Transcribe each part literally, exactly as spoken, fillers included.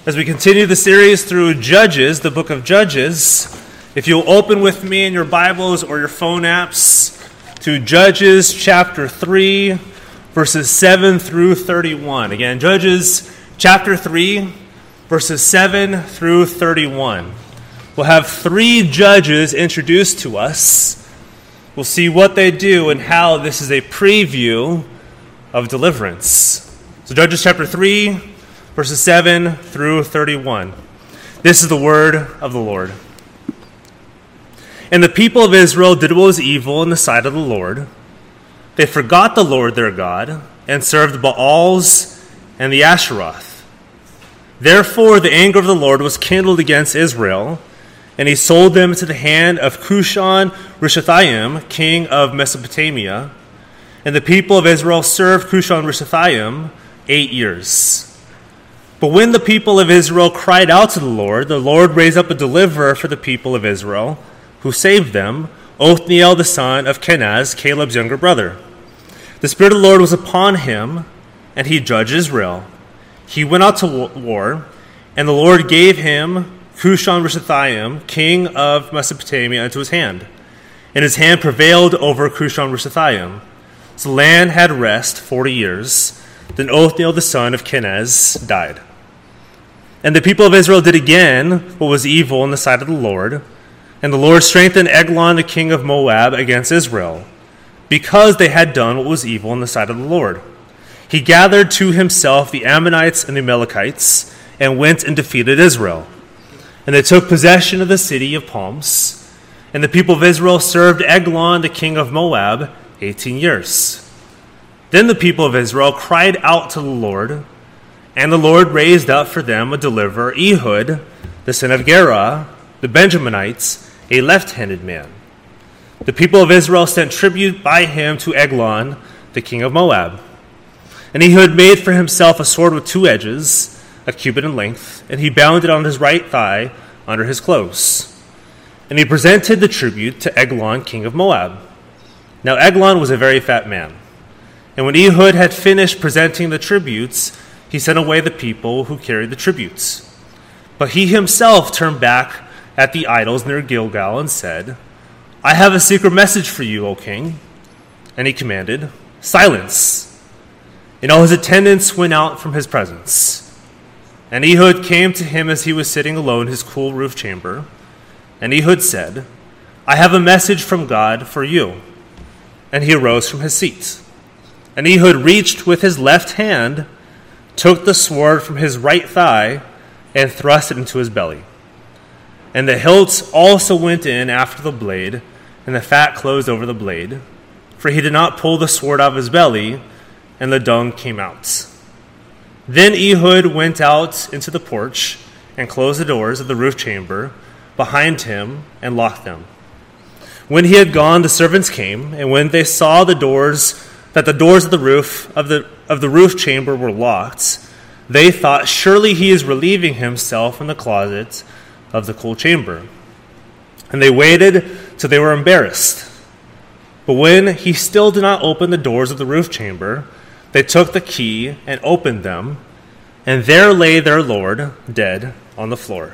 As we continue the series through Judges, the book of Judges, if you'll open with me in your Bibles or your phone apps to Judges chapter three, verses seven through thirty-one. Again, Judges chapter three, verses seven through thirty-one. We'll have three judges introduced to us. We'll see what they do and how this is a preview of deliverance. So Judges chapter three, verses seven through thirty-one. This is the word of the Lord. And the people of Israel did what was evil in the sight of the Lord. They forgot the Lord their God and served the Baals and the Asheroth. Therefore the anger of the Lord was kindled against Israel, and he sold them into the hand of Cushan-Rishathaim, king of Mesopotamia. And the people of Israel served Cushan-Rishathaim eight years. But when the people of Israel cried out to the Lord, the Lord raised up a deliverer for the people of Israel, who saved them, Othniel the son of Kenaz, Caleb's younger brother. The Spirit of the Lord was upon him, and he judged Israel. He went out to war, and the Lord gave him Cushan-Rishathaim, king of Mesopotamia, into his hand. And his hand prevailed over Cushan-Rishathaim. So the land had rest forty years. Then Othniel the son of Kenaz died. And the people of Israel did again what was evil in the sight of the Lord. And the Lord strengthened Eglon the king of Moab against Israel, because they had done what was evil in the sight of the Lord. He gathered to himself the Ammonites and the Amalekites, and went and defeated Israel. And they took possession of the city of palms. And the people of Israel served Eglon the king of Moab eighteen years. Then the people of Israel cried out to the Lord, and the Lord raised up for them a deliverer, Ehud, the son of Gera, the Benjaminites, a left-handed man. The people of Israel sent tribute by him to Eglon, the king of Moab. And Ehud made for himself a sword with two edges, a cubit in length, and he bound it on his right thigh under his clothes. And he presented the tribute to Eglon, king of Moab. Now Eglon was a very fat man. And when Ehud had finished presenting the tributes, he sent away the people who carried the tributes. But he himself turned back at the idols near Gilgal and said, I have a secret message for you, O king. And he commanded, Silence. And all his attendants went out from his presence. And Ehud came to him as he was sitting alone in his cool roof chamber. And Ehud said, I have a message from God for you. And he arose from his seat. And Ehud reached with his left hand, took the sword from his right thigh, and thrust it into his belly. And the hilts also went in after the blade, and the fat closed over the blade. For he did not pull the sword out of his belly, and the dung came out. Then Ehud went out into the porch, and closed the doors of the roof chamber behind him, and locked them. When he had gone, the servants came, and when they saw the doors, that the doors of the roof of the of the roof chamber were locked, they thought, surely he is relieving himself in the closet of the cool chamber. And they waited till they were embarrassed. But when he still did not open the doors of the roof chamber, they took the key and opened them, and there lay their lord dead on the floor.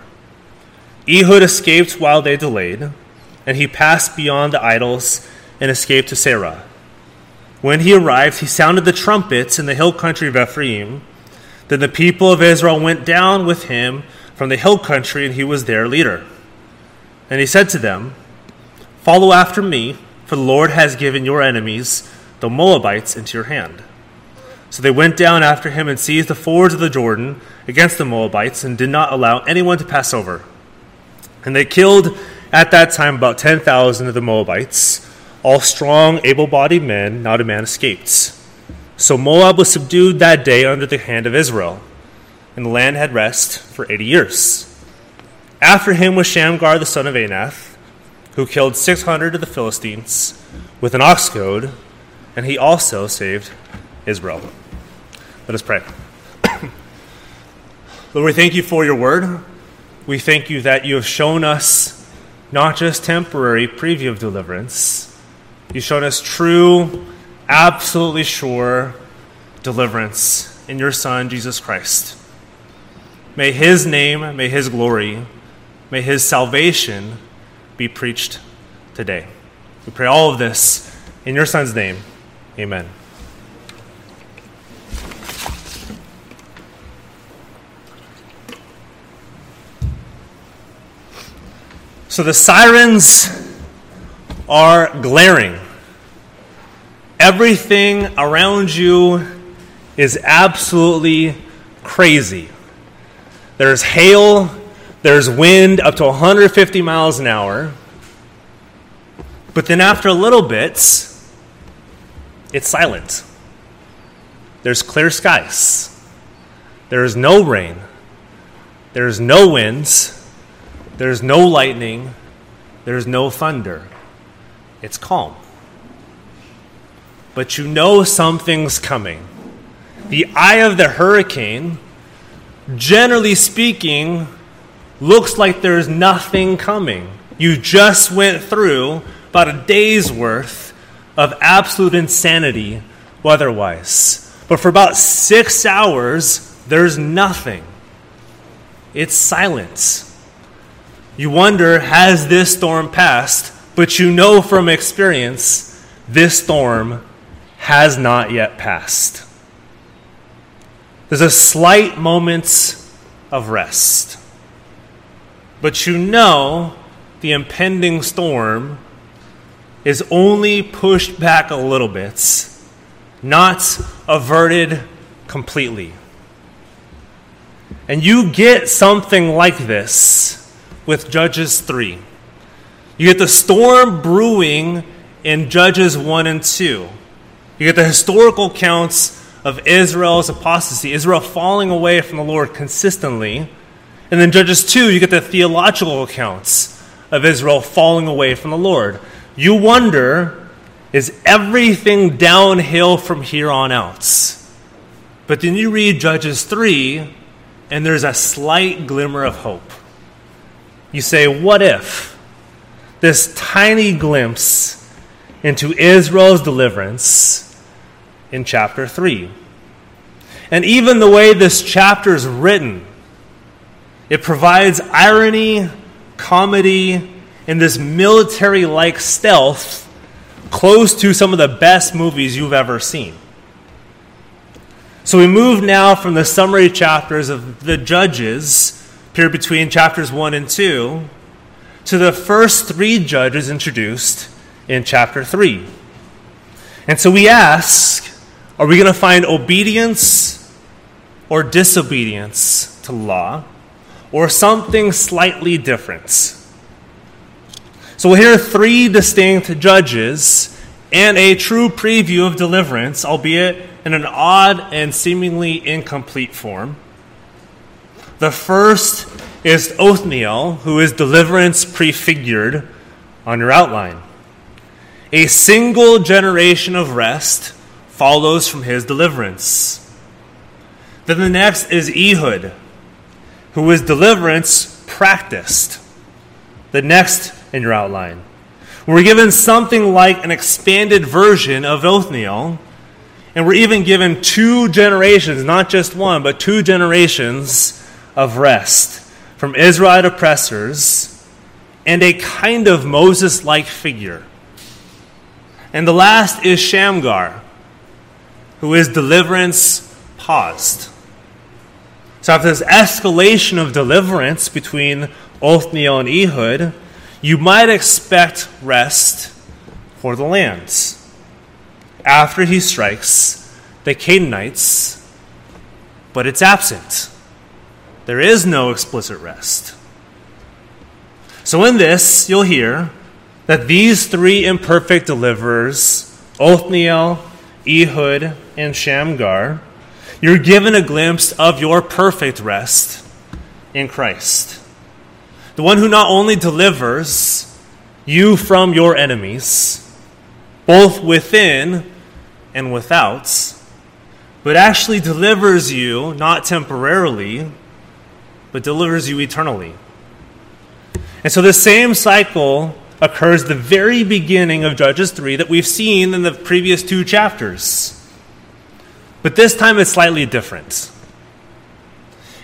Ehud escaped while they delayed, and he passed beyond the idols and escaped to Serah. When he arrived, he sounded the trumpets in the hill country of Ephraim. Then the people of Israel went down with him from the hill country, and he was their leader. And he said to them, Follow after me, for the Lord has given your enemies, the Moabites, into your hand. So they went down after him and seized the fords of the Jordan against the Moabites, and did not allow anyone to pass over. And they killed at that time about ten thousand of the Moabites, all strong, able-bodied men. Not a man escaped. So Moab was subdued that day under the hand of Israel, and the land had rest for eighty years. After him was Shamgar the son of Anath, who killed six hundred of the Philistines with an ox goad, and he also saved Israel. Let us pray. Lord, we thank you for your word. We thank you that you have shown us not just temporary preview of deliverance. You've shown us true, absolutely sure deliverance in your Son, Jesus Christ. May his name, may his glory, may his salvation be preached today. We pray all of this in your Son's name. Amen. So the sirens are glaring. Everything around you is absolutely crazy. There's hail, there's wind up to one hundred fifty miles an hour. But then after a little bit, it's silent. There's clear skies. There's no rain. There's no winds. There's no lightning. There's no thunder. It's calm. But you know something's coming. The eye of the hurricane, generally speaking, looks like there's nothing coming. You just went through about a day's worth of absolute insanity weather-wise. But for about six hours, there's nothing. It's silence. You wonder, has this storm passed? But you know from experience, this storm has not yet passed. There's a slight moment of rest. But you know the impending storm is only pushed back a little bit, not averted completely. And you get something like this with Judges three. You get the storm brewing in Judges one and two. You get the historical accounts of Israel's apostasy, Israel falling away from the Lord consistently. And then Judges two, you get the theological accounts of Israel falling away from the Lord. You wonder, is everything downhill from here on out? But then you read Judges three, and there's a slight glimmer of hope. You say, what if this tiny glimpse into Israel's deliverance in chapter three? And even the way this chapter is written, it provides irony, comedy, and this military-like stealth close to some of the best movies you've ever seen. So we move now from the summary chapters of the Judges, period between chapters one and two, to the first three judges introduced in chapter three. And so we ask, are we going to find obedience or disobedience to law, or something slightly different? So we'll hear three distinct judges and a true preview of deliverance, albeit in an odd and seemingly incomplete form. The first is Othniel, who is deliverance prefigured on your outline. A single generation of rest follows from his deliverance. Then the next is Ehud, who is deliverance practiced. The next in your outline. We're given something like an expanded version of Othniel, and we're even given two generations, not just one, but two generations of rest from Israelite oppressors and a kind of Moses-like figure. And the last is Shamgar, who is deliverance paused. So after this escalation of deliverance between Othniel and Ehud, you might expect rest for the lands. After he strikes the Canaanites, but it's absent. There is no explicit rest. So in this, you'll hear that these three imperfect deliverers, Othniel, Ehud, and Shamgar, you're given a glimpse of your perfect rest in Christ. The one who not only delivers you from your enemies, both within and without, but actually delivers you not temporarily, but delivers you eternally. And so the same cycle occurs at the very beginning of Judges three that we've seen in the previous two chapters. But this time it's slightly different.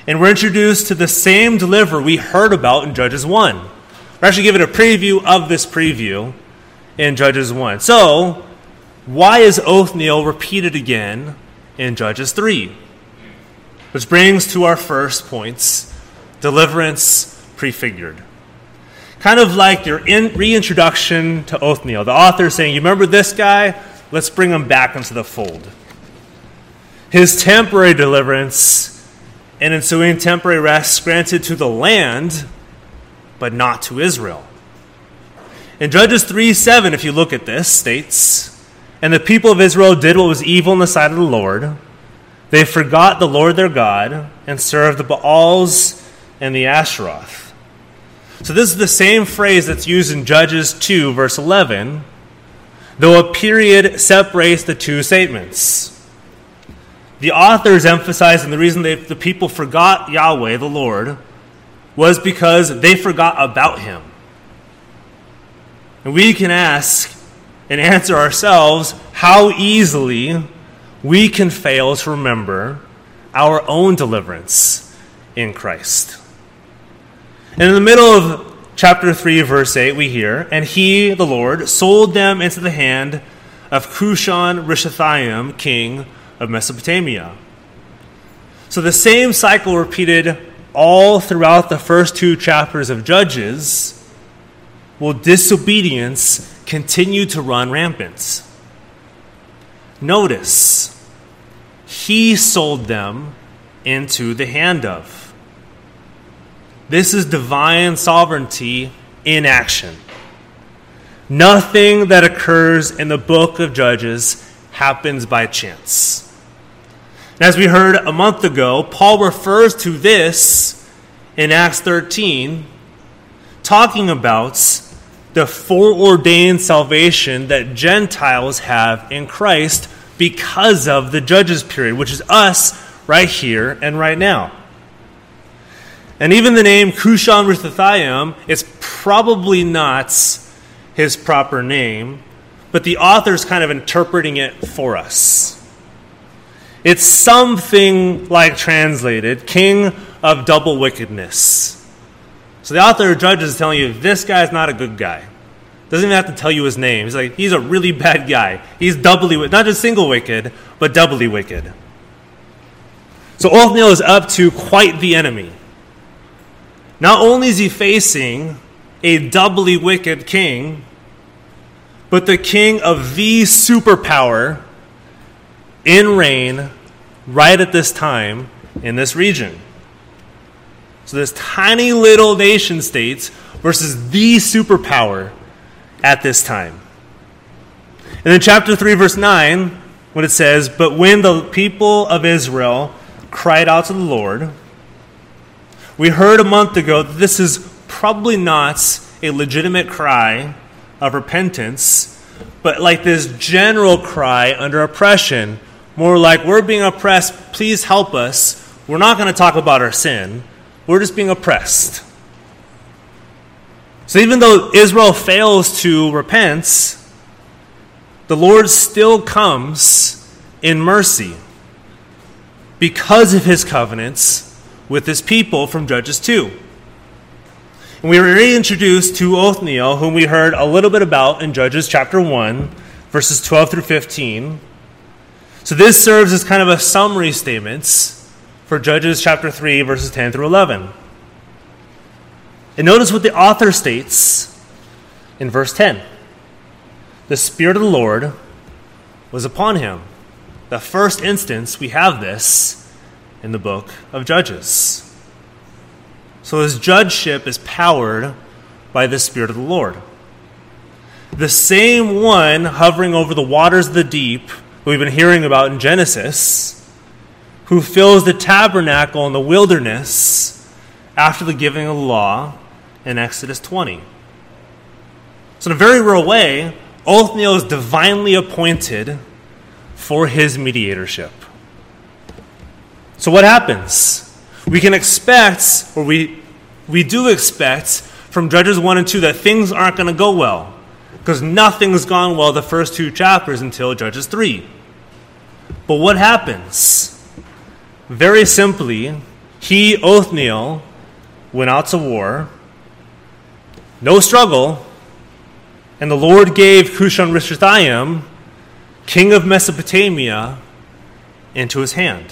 And we're introduced to the same deliverer we heard about in Judges one. We're actually given a preview of this preview in Judges one. So, why is Othniel repeated again in Judges three? Which brings to our first points, deliverance prefigured. Kind of like your in, reintroduction to Othniel. The author is saying, you remember this guy? Let's bring him back into the fold. His temporary deliverance and ensuing temporary rest granted to the land, but not to Israel. In Judges three seven, if you look at this, states, and the people of Israel did what was evil in the sight of the Lord. They forgot the Lord their God and served the Baals and the Asheroth. So this is the same phrase that's used in Judges two, verse eleven, though a period separates the two statements. The author is emphasizing the reason they, the people forgot Yahweh, the Lord, was because they forgot about him. And we can ask and answer ourselves how easily we can fail to remember our own deliverance in Christ. And in the middle of chapter three, verse eight, we hear, and he, the Lord, sold them into the hand of Cushan-Rishathaim, king of Mesopotamia. So the same cycle repeated all throughout the first two chapters of Judges will disobedience continue to run rampant. Notice, he sold them into the hand of. This is divine sovereignty in action. Nothing that occurs in the book of Judges happens by chance. As we heard a month ago, Paul refers to this in Acts thirteen, talking about the foreordained salvation that Gentiles have in Christ because of the Judges period, which is us right here and right now. And even the name Cushan-Rishathaim is probably not his proper name, but the author's kind of interpreting it for us. It's something like translated, king of double wickedness. So the author of Judges is telling you, this guy's not a good guy. Doesn't even have to tell you his name. He's like, he's a really bad guy. He's doubly, not just single wicked, but doubly wicked. So Othniel is up to quite the enemy. Not only is he facing a doubly wicked king, but the king of the superpower in reign right at this time in this region. So this tiny little nation state versus the superpower at this time. And in chapter three, verse nine, when it says, but when the people of Israel cried out to the Lord, we heard a month ago that this is probably not a legitimate cry of repentance, but like this general cry under oppression, more like we're being oppressed, please help us. We're not going to talk about our sin. We're just being oppressed. So even though Israel fails to repent, the Lord still comes in mercy because of his covenants with his people from Judges two. And we were reintroduced to Othniel, whom we heard a little bit about in Judges chapter one, verses twelve through fifteen. So this serves as kind of a summary statement for Judges chapter three, verses ten through eleven. And notice what the author states in verse ten. The Spirit of the Lord was upon him. The first instance we have this in the book of Judges. So his judgeship is powered by the Spirit of the Lord. The same one hovering over the waters of the deep who we've been hearing about in Genesis, who fills the tabernacle in the wilderness after the giving of the law in Exodus twenty. So in a very real way, Othniel is divinely appointed for his mediatorship. So what happens? We can expect, or we we do expect from Judges one and two that things aren't going to go well, because nothing's gone well the first two chapters until Judges three. But what happens? Very simply, He, Othniel, went out to war. No struggle. And the Lord gave Cushan-Rishathaim, king of Mesopotamia, into his hand.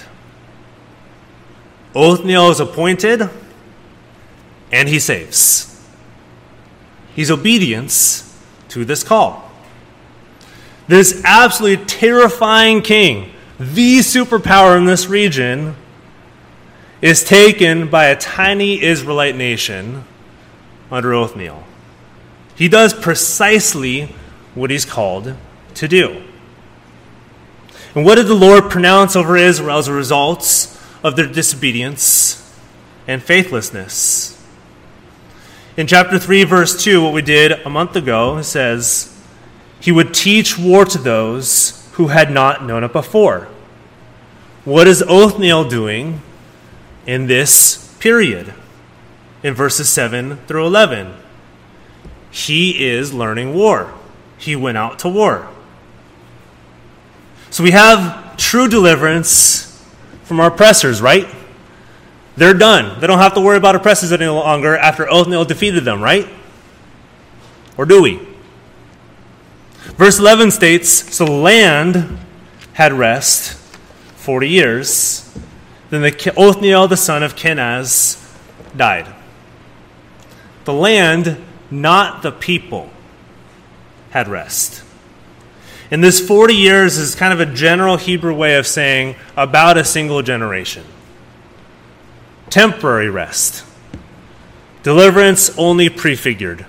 Othniel is appointed, and he saves. He's obedience to this call. This absolutely terrifying king, the superpower in this region, is taken by a tiny Israelite nation under Othniel. He does precisely what he's called to do. And what did the Lord pronounce over Israel as a result of their disobedience and faithlessness? In chapter three, verse two, what we did a month ago, it says, he would teach war to those who had not known it before. What is Othniel doing in this period? In verses seven through eleven. He is learning war. He went out to war. So we have true deliverance from our oppressors, right? They're done. They don't have to worry about oppressors any longer after Othniel defeated them, right? Or do we? Verse eleven states, so the land had rest forty years. Then the Othniel, the son of Kenaz, died. The land, not the people, had rest. And this forty years is kind of a general Hebrew way of saying about a single generation. Temporary rest. Deliverance only prefigured.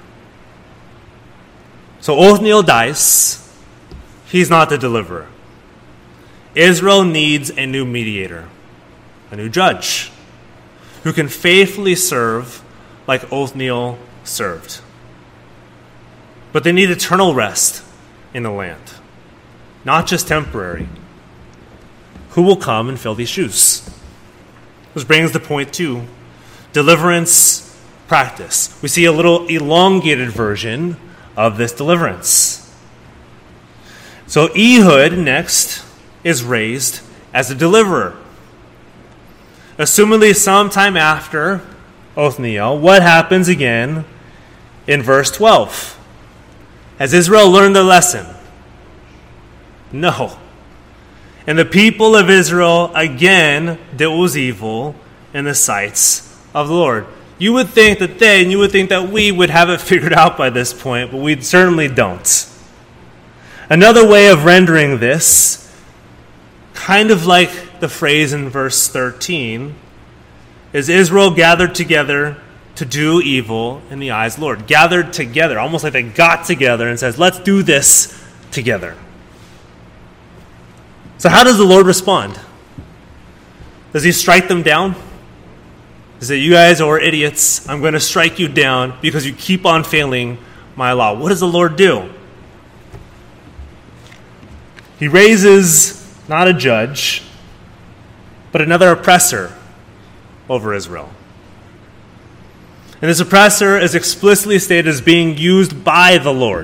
So Othniel dies. He's not the deliverer. Israel needs a new mediator, a new judge, who can faithfully serve like Othniel served. But they need eternal rest in the land, not just temporary. Who will come and fill these shoes? Which brings the point to deliverance practice. We see a little elongated version of this deliverance. So Ehud next is raised as a deliverer. Assumedly sometime after Othniel, what happens again in verse twelve? Has Israel learned their lesson? No. And the people of Israel again did what was evil in the sights of the Lord. You would think that they, and you would think that we would have it figured out by this point, but we certainly don't. Another way of rendering this, kind of like the phrase in verse thirteen, is Israel gathered together to do evil in the eyes of the Lord. Gathered together, almost like they got together and says, let's do this together. So how does the Lord respond? Does he strike them down? He says, you guys are idiots. I'm going to strike you down because you keep on failing my law. What does the Lord do? He raises not a judge, but another oppressor over Israel. And this oppressor is explicitly stated as being used by the Lord.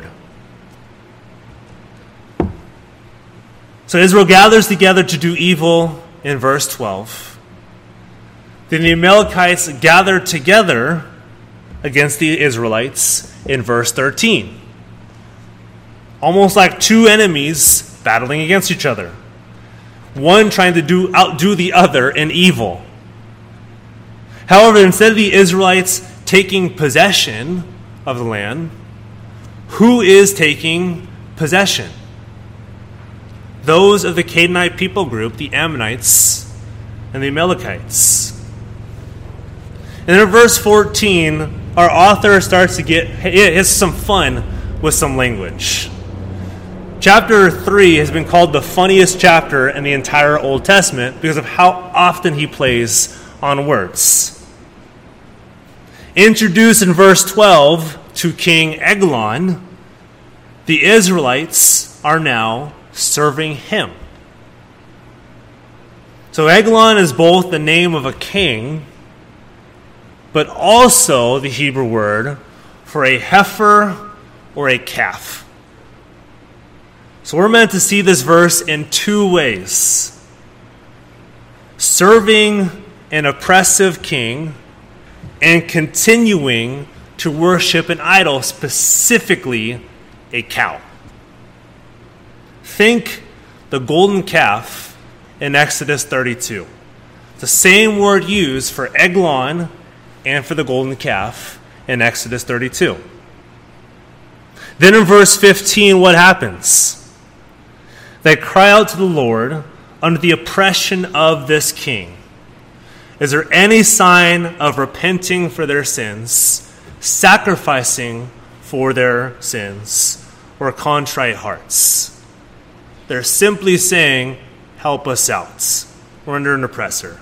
So Israel gathers together to do evil in verse twelve. Then the Amalekites gather together against the Israelites in verse thirteen. Almost like two enemies battling against each other. One trying to do outdo the other in evil. However, instead of the Israelites taking possession of the land, who is taking possession? Those of the Canaanite people group, the Ammonites and the Amalekites. And in verse fourteen, our author starts to get has some fun with some language. Chapter three has been called the funniest chapter in the entire Old Testament because of how often he plays on words. Introduced in verse twelve to King Eglon, the Israelites are now serving him. So Eglon is both the name of a king, but also the Hebrew word for a heifer or a calf. So we're meant to see this verse in two ways. Serving an oppressive king and continuing to worship an idol, specifically a cow. Think the golden calf in Exodus thirty-two. It's the same word used for Eglon and for the golden calf in Exodus thirty-two. Then in verse fifteen, what happens? They cry out to the Lord under the oppression of this king. Is there any sign of repenting for their sins, sacrificing for their sins, or contrite hearts? They're simply saying, help us out. We're under an oppressor.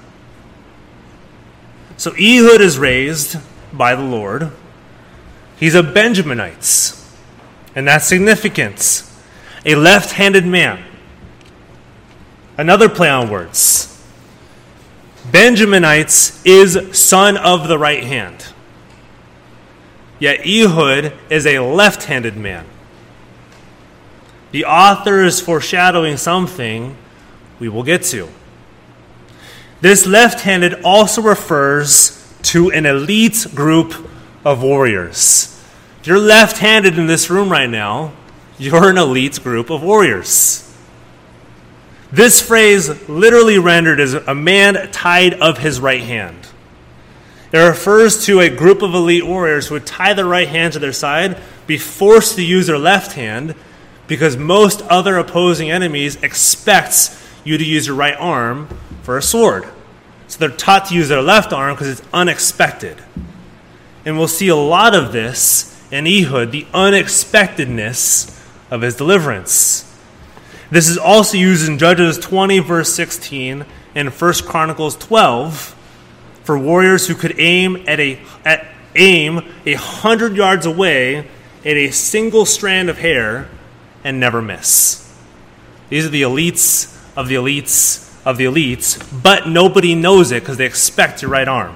So Ehud is raised by the Lord. He's a Benjaminite, and that's significant. A left-handed man. Another play on words. Benjaminites is son of the right hand. Yet Ehud is a left-handed man. The author is foreshadowing something we will get to. This left-handed also refers to an elite group of warriors. If you're left-handed in this room right now, you're an elite group of warriors. This phrase literally rendered as a man tied of his right hand. It refers to a group of elite warriors who would tie their right hand to their side, be forced to use their left hand, because most other opposing enemies expect you to use your right arm for a sword. So they're taught to use their left arm because it's unexpected. And we'll see a lot of this in Ehud, the unexpectedness of his deliverance. This is also used in Judges twenty, verse sixteen, and First Chronicles twelve, for warriors who could aim at a at aim a hundred yards away at a single strand of hair and never miss. These are the elites of the elites of the elites, but nobody knows it because they expect your right arm.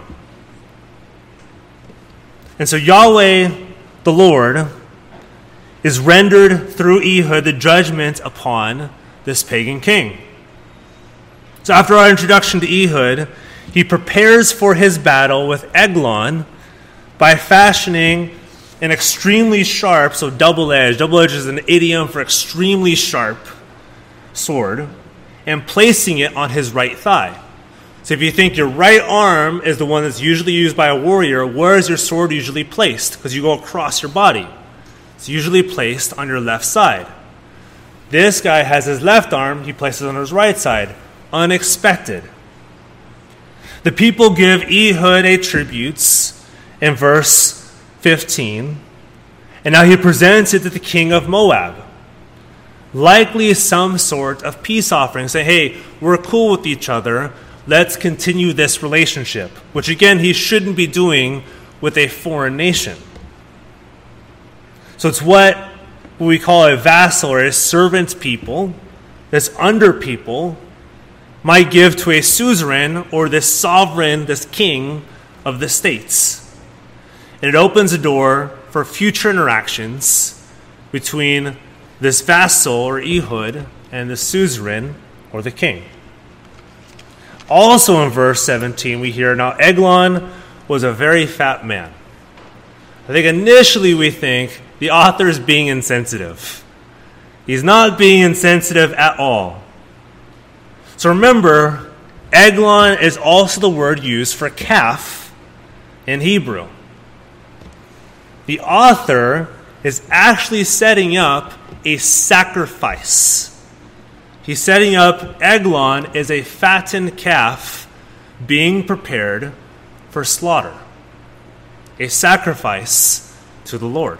And so Yahweh, the Lord, is rendered through Ehud the judgment upon this pagan king. So after our introduction to Ehud, he prepares for his battle with Eglon by fashioning an extremely sharp, so double-edged, double-edged is an idiom for extremely sharp sword, and placing it on his right thigh. So if you think your right arm is the one that's usually used by a warrior, where is your sword usually placed? Because you go across your body. It's usually placed on your left side. This guy has his left arm, he places it on his right side. Unexpected. The people give Ehud a tribute in verse fifteen, and now he presents it to the king of Moab. Likely some sort of peace offering. Say, hey, we're cool with each other. Let's continue this relationship. Which again, he shouldn't be doing with a foreign nation. So it's what we call a vassal or a servant people, this under people, might give to a suzerain or this sovereign, this king of the states. And it opens a door for future interactions between this vassal or Ehud and the suzerain or the king. Also in verse seventeen we hear, now Eglon was a very fat man. I think initially we think the author is being insensitive. He's not being insensitive at all. So remember, Eglon is also the word used for calf in Hebrew. The author is actually setting up a sacrifice. He's setting up Eglon as a fattened calf being prepared for slaughter. A sacrifice to the Lord.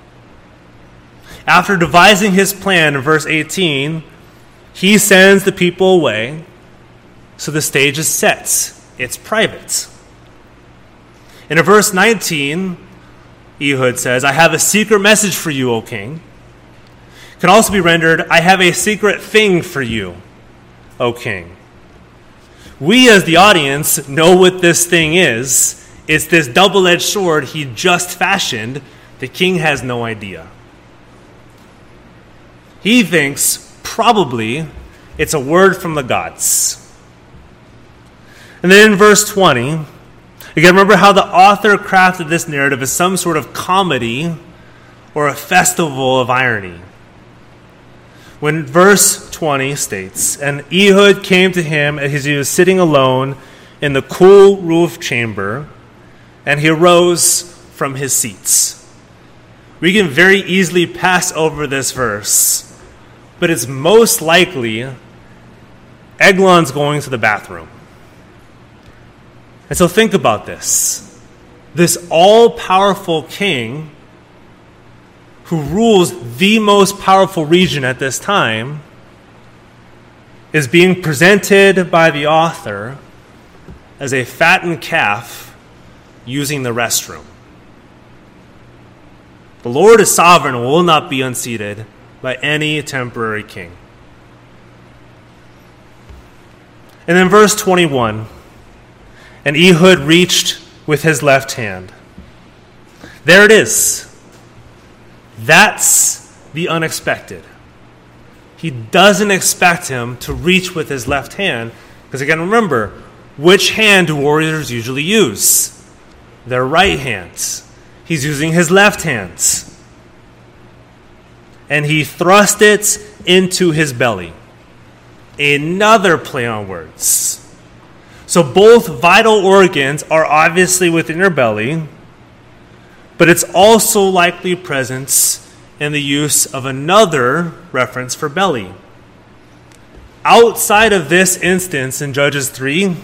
After devising his plan in verse eighteen, he sends the people away, so the stage is set. It's private. And in verse nineteen, Ehud says, I have a secret message for you, O king. It can also be rendered, I have a secret thing for you, O king. We as the audience know what this thing is. It's this double-edged sword he just fashioned. The king has no idea. He thinks probably it's a word from the gods. And then in verse twenty, again, remember how the author crafted this narrative as some sort of comedy or a festival of irony. When verse twenty states, "And Ehud came to him as he was sitting alone in the cool roof chamber, and he arose from his seats." We can very easily pass over this verse, but it's most likely Eglon's going to the bathroom. And so think about this. This all-powerful king who rules the most powerful region at this time is being presented by the author as a fattened calf using the restroom. The Lord is sovereign and will not be unseated by any temporary king. And then verse twenty-one, "And Ehud reached with his left hand." There it is. That's the unexpected. He doesn't expect him to reach with his left hand, because again, remember, which hand do warriors usually use? Their right hands. He's using his left hands. And he thrust it into his belly. Another play on words. So both vital organs are obviously within your belly, but it's also likely present in the use of another reference for belly. Outside of this instance in Judges three,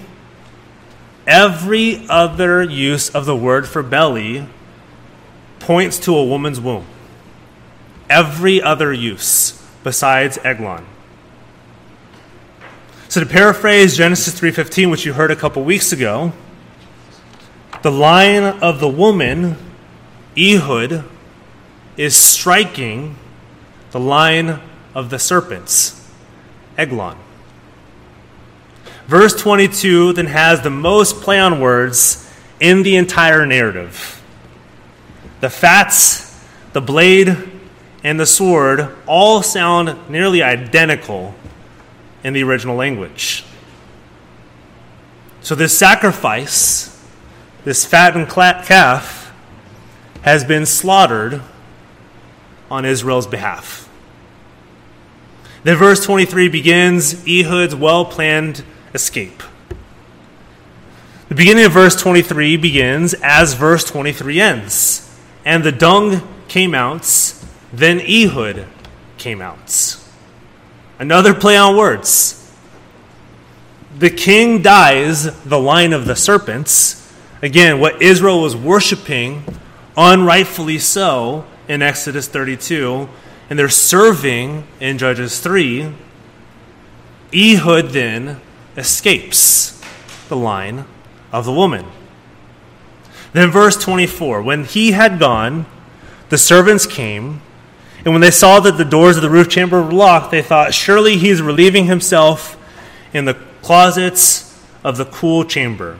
every other use of the word for belly points to a woman's womb. Every other use besides Eglon. So to paraphrase Genesis three fifteen, which you heard a couple weeks ago, the line of the woman, Ehud, is striking the line of the serpents, Eglon. Verse twenty-two then has the most play on words in the entire narrative. The fats, the blade, and the sword all sound nearly identical in the original language. So this sacrifice, this fattened calf, has been slaughtered on Israel's behalf. Then verse twenty-three begins Ehud's well-planned escape. The beginning of verse twenty-three begins as verse twenty-three ends. "And the dung came out, then Ehud came out." Another play on words. The king dies the line of the serpents. Again, what Israel was worshiping, unrightfully so, in Exodus thirty-two, and they're serving in Judges three. Ehud then escapes the line of the woman. Then verse twenty-four, "When he had gone, the servants came, and when they saw that the doors of the roof chamber were locked, they thought, surely he's relieving himself in the closets of the cool chamber."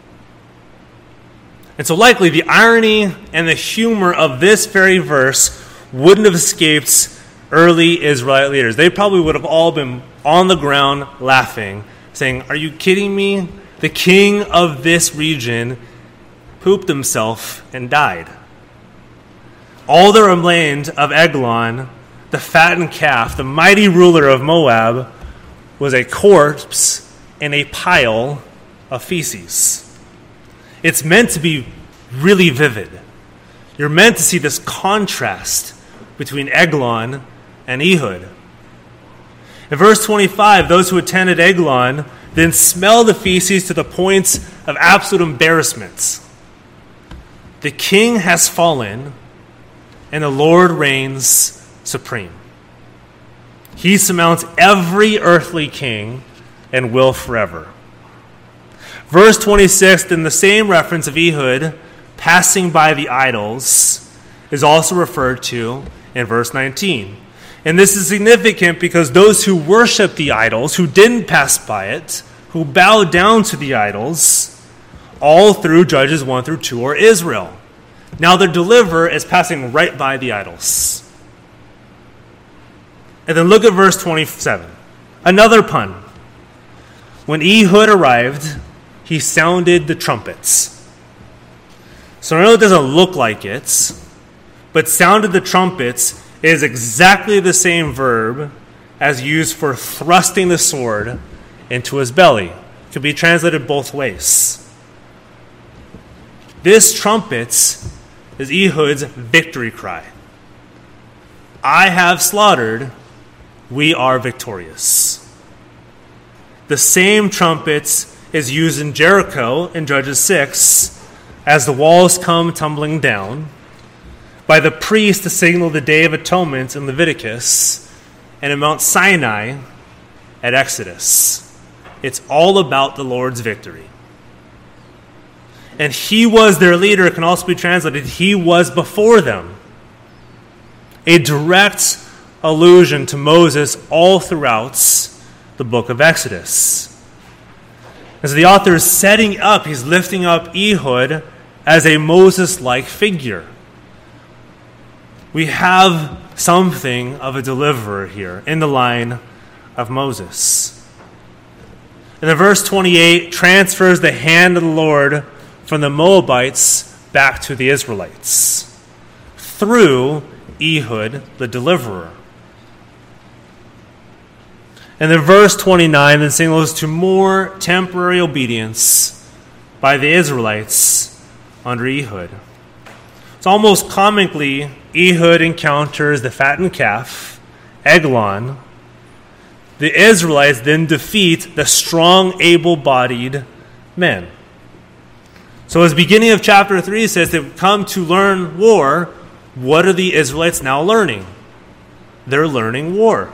And so likely the irony and the humor of this very verse wouldn't have escaped early Israelite leaders. They probably would have all been on the ground laughing, saying, "Are you kidding me? The king of this region pooped himself and died. All that remained of Eglon, the fattened calf, the mighty ruler of Moab, was a corpse and a pile of feces." It's meant to be really vivid. You're meant to see this contrast between Eglon and Ehud. In verse twenty-five, those who attended Eglon then smell the feces to the point of absolute embarrassment. The king has fallen, and the Lord reigns supreme. He surmounts every earthly king and will forever. Verse twenty-six, then the same reference of Ehud passing by the idols is also referred to in verse nineteen. And this is significant because those who worship the idols, who didn't pass by it, who bowed down to the idols, all through Judges one through two are Israel. Now their deliverer is passing right by the idols. And then look at verse twenty-seven. Another pun. When Ehud arrived, he sounded the trumpets. So I know it doesn't look like it, but sounded the trumpets is exactly the same verb as used for thrusting the sword into his belly. It could be translated both ways. This trumpets is Ehud's victory cry. I have slaughtered, we are victorious. The same trumpets is used in Jericho in Judges six as the walls come tumbling down, by the priest to signal the Day of Atonement in Leviticus, and in Mount Sinai at Exodus. It's all about the Lord's victory. And he was their leader. It can also be translated, he was before them. A direct allusion to Moses all throughout the book of Exodus. As the author is setting up, he's lifting up Ehud as a Moses-like figure. We have something of a deliverer here in the line of Moses. And then verse twenty-eight transfers the hand of the Lord from the Moabites back to the Israelites through Ehud, the deliverer. And then verse twenty-nine then signals to more temporary obedience by the Israelites under Ehud. It's almost comically, Ehud encounters the fattened calf, Eglon. The Israelites then defeat the strong, able-bodied men. So as beginning of chapter three says, they've come to learn war. What are the Israelites now learning? They're learning war.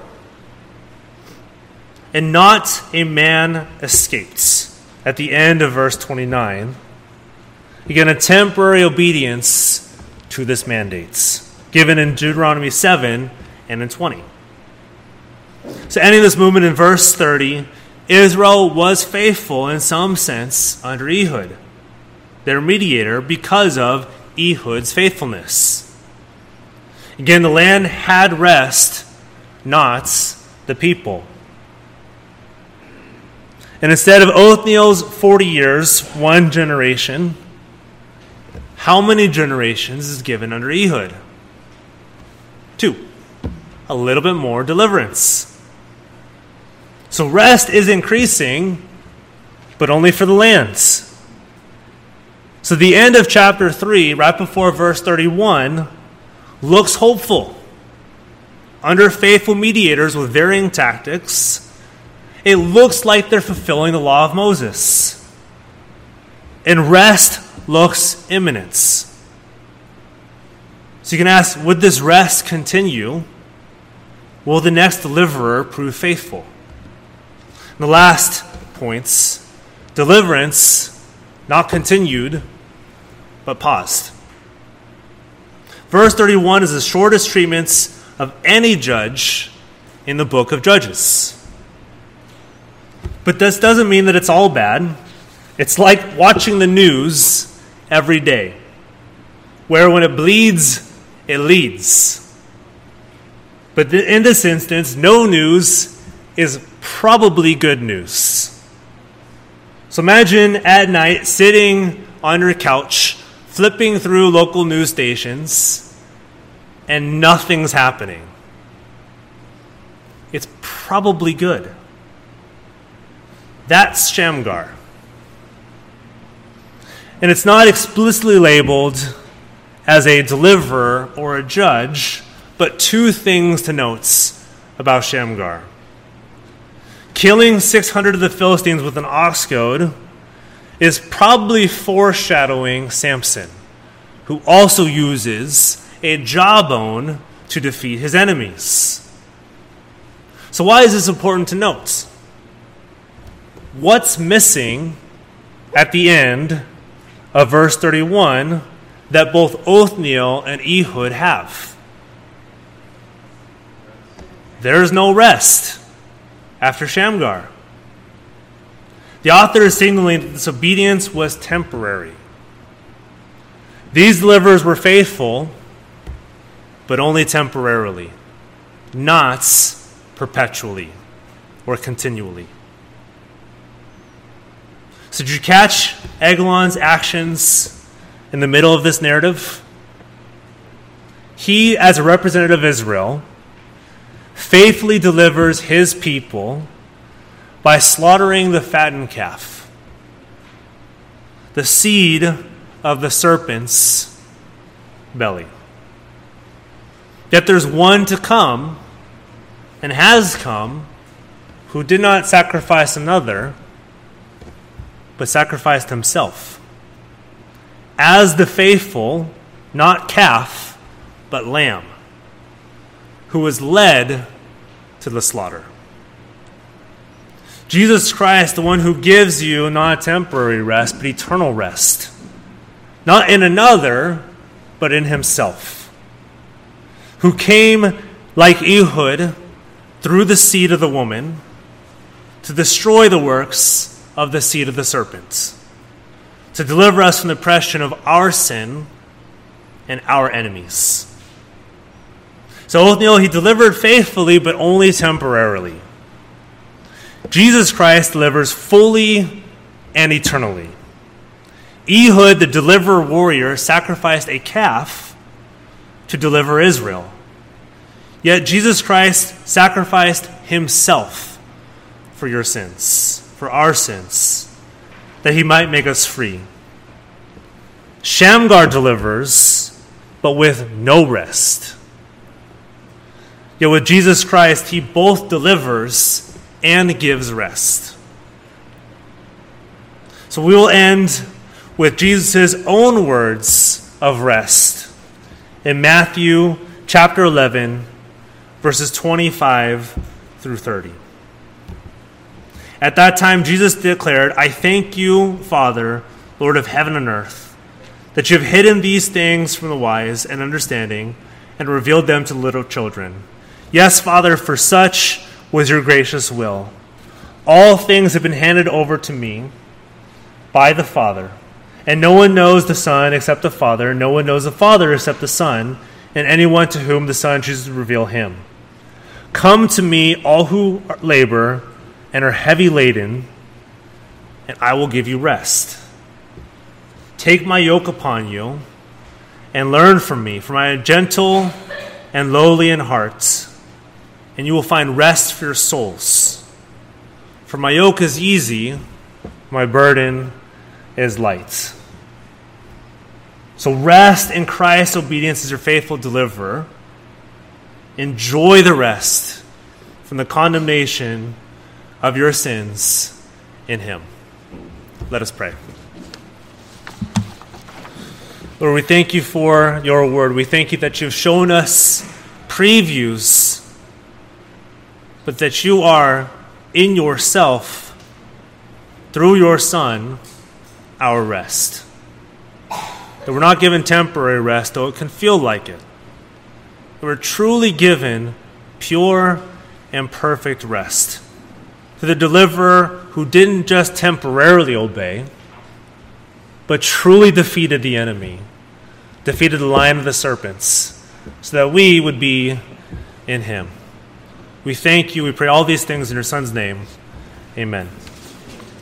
And not a man escaped at the end of verse twenty-nine. Again, a temporary obedience to this mandate, given in Deuteronomy seven and in twenty. So ending this movement in verse thirty, Israel was faithful in some sense under Ehud, their mediator, because of Ehud's faithfulness. Again, the land had rest, not the people. And instead of Othniel's forty years, one generation, how many generations is given under Ehud? Two. A little bit more deliverance. So rest is increasing, but only for the lands. So the end of chapter three, right before verse thirty-one, looks hopeful. Under faithful mediators with varying tactics, it looks like they're fulfilling the law of Moses. And rest looks imminent. So you can ask, would this rest continue? Will the next deliverer prove faithful? And the last points, deliverance, not continued, but paused. Verse thirty-one is the shortest treatment of any judge in the book of Judges. But this doesn't mean that it's all bad. It's like watching the news every day, where when it bleeds, it leads. But in this instance, no news is probably good news. So imagine at night sitting on your couch, flipping through local news stations, and nothing's happening. It's probably good. That's Shamgar. And it's not explicitly labeled as a deliverer or a judge, but two things to note about Shamgar. Killing six hundred of the Philistines with an ox goad is probably foreshadowing Samson, who also uses a jawbone to defeat his enemies. So why is this important to note? What's missing at the end of verse thirty-one that both Othniel and Ehud have? There's no rest after Shamgar. The author is signaling that this obedience was temporary. These deliverers were faithful, but only temporarily, not perpetually or continually. So did you catch Eglon's actions in the middle of this narrative? He, as a representative of Israel, faithfully delivers his people by slaughtering the fattened calf, the seed of the serpent's belly. Yet there's one to come, and has come, who did not sacrifice another, but sacrificed himself. As the faithful, not calf, but lamb, who was led to the slaughter. Jesus Christ, the one who gives you not temporary rest, but eternal rest. Not in another, but in himself. Who came like Ehud through the seed of the woman to destroy the works of the seed of the serpent, to deliver us from the oppression of our sin and our enemies. So Othniel, he delivered faithfully, but only temporarily. Jesus Christ delivers fully and eternally. Ehud, the deliverer warrior, sacrificed a calf to deliver Israel. Yet Jesus Christ sacrificed himself for your sins, for our sins, that he might make us free. Shamgar delivers, but with no rest. Yet with Jesus Christ, he both delivers and gives rest. So we will end with Jesus' own words of rest in Matthew chapter eleven, verses twenty-five through thirty. At that time, Jesus declared, "I thank you, Father, Lord of heaven and earth, that you have hidden these things from the wise and understanding and revealed them to little children. Yes, Father, for such was your gracious will. All things have been handed over to me by the Father, and no one knows the Son except the Father, no one knows the Father except the Son, and anyone to whom the Son chooses to reveal him. Come to me, all who labor and are heavy laden, and I will give you rest. Take my yoke upon you and learn from me, for I am gentle and lowly in heart, and you will find rest for your souls. For my yoke is easy, my burden is light." So rest in Christ's obedience as your faithful deliverer. Enjoy the rest from the condemnation of your sins in him. Let us pray. Lord, we thank you for your word. We thank you that you've shown us previews, but that you are in yourself, through your Son, our rest. That we're not given temporary rest, though it can feel like it. That we're truly given pure and perfect rest. To the deliverer who didn't just temporarily obey, but truly defeated the enemy, defeated the lion of the serpents, so that we would be in him. We thank you. We pray all these things in your Son's name. Amen.